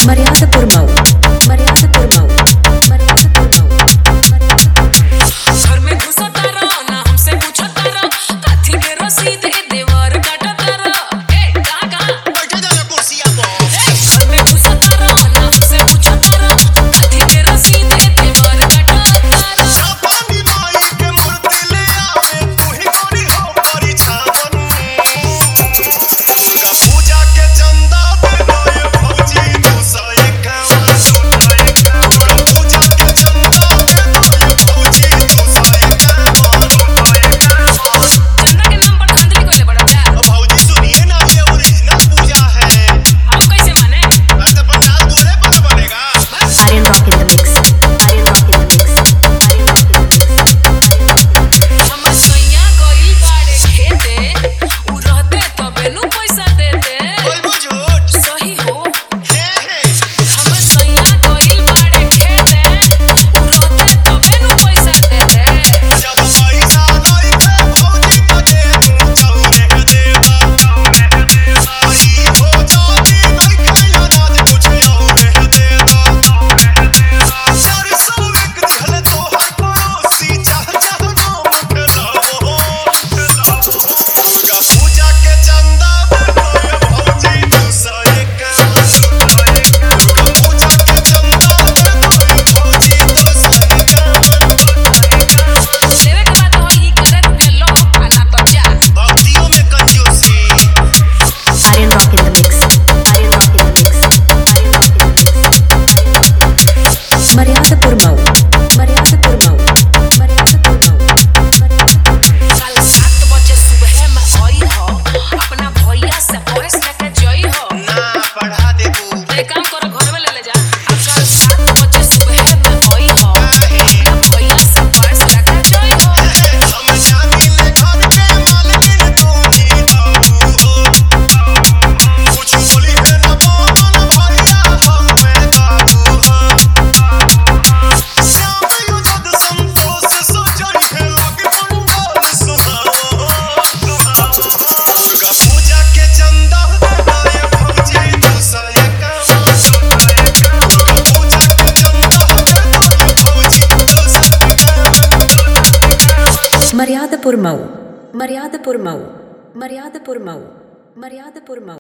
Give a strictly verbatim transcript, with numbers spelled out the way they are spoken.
मर्यादापुर मऊ मर्यादापुर मऊ मर्यादापुर मऊ घर में घुसा तारा ना हमसे पूछा तारा काथी के रसीद ए देवर काटा तारा ए कहां कहां बैठे जाना कुर्सिया पर घर में घुसा तारा ना हमसे पूछा तारा काथी के रसीद ए देवर काटा तारा छपानी माई के मूर्ति ले आवे तू ही गोरी हो परिछावन दुर्गा पूजा के चंदा दे गए फौजी दो सौ इक्यावन दुर्गा पूजा के चंदा दे गए फौजी दो सौ इक्यावन चंदा के नाम पर धांधली कोइले बड़ा क्या अब फौजी सुनिए ना ये ओरिजिनल पूजा है हम कैसे माने अरे तो पंडाल दूल्हे पर तो बनेगा Aryan Rock in the mix Aryan Rock in the mix Aryan Rock in the mix हम सैया गइल बाड़े खेते उ रहते तबे नु पैसा देते बोल झूठ सही हो है है हम सैया गइल बाड़े खेते उ रहते तबे नु पैसा देते जब पैसा नहीं थे फौजी तो दे दूं चौरे देवा आई हो जाती नहीं खाया राज कुछ और देवा चार सौ एक दिखले तो हर पड़ोसी चाह चाह नाम खेलाओ दुर्गा पूजा के चंदा दे गए फौजी दो सौ इक्यावन दुर्गा पूजा के चंदा दे गए फौजी दो सौ इक्यावन देवे के बात होई करे रुपया लो आना तो जा भक्तियों में कंजूसी Aryan Rock in the mix Aryan Rock in the mix Aryan Rock in the mix मर्यादापुर Mau मर्यादापुर Mau मर्यादापुर Mau कल सात बजे सुबह में आई हो अपना भैया से पैसा लेके जई हो ना पढ़ा दे तू एक काम करो घर में ले ले जा अब कल सात बजे सुबह में आई हो अपना भैया से पैसा लेके जई हो हम जानी ले घर के मालकिन तू ही बाबू हो कुछ बोली है ना मोहन भैया हमें काबू हो श्याम युजद संतोष सोचई है लगे पंडाल सुहाओ दुर्गा पूजा के चंदा दे गए फौजी दो सौ इक्यावन दुर्गा पूजा के चंदा दे गए फौजी दो सौ इक्यावन मर्यादापुर मऊ मर्यादापुर मऊ मर्यादापुर मऊ मर्यादापुर मऊ